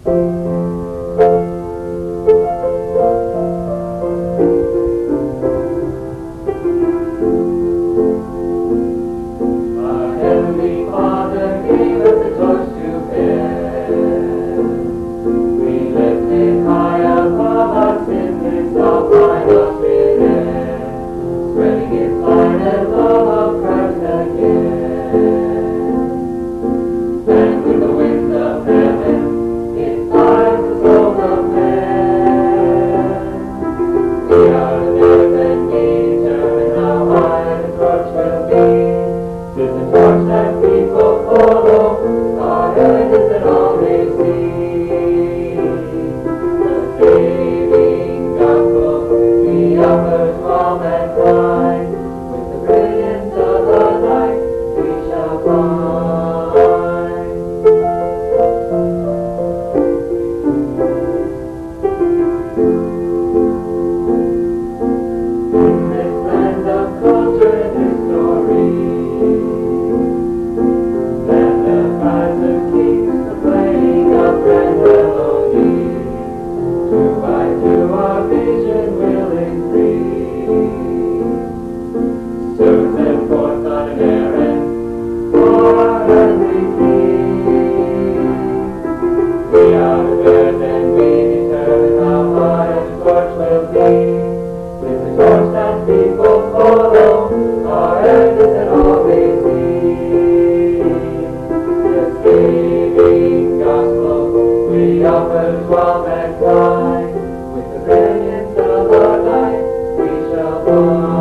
Our Heavenly Father gave us a torch to bear. We lift it high above us in this alpine Austrian air, spreading its light and love of Christ again. And with the wind of heaven, it flies the soul of man. We are the earth and we determine how high the torch will be. 'Tis the torch that people follow, our earnest and all they see. The saving gospel we offer to all mankind. With the brilliance of the light we shall find. In this land of culture and history, land of gods and kings, the playing of grand melodies, two by two our vision will increase. Soon set forth on an errand for our earthly King. We are the birds and we determine how high the torch will be. With the torch that people follow, our earnest and all they see. The saving gospel we offer to all mankind. With the brilliance of our light we shall find.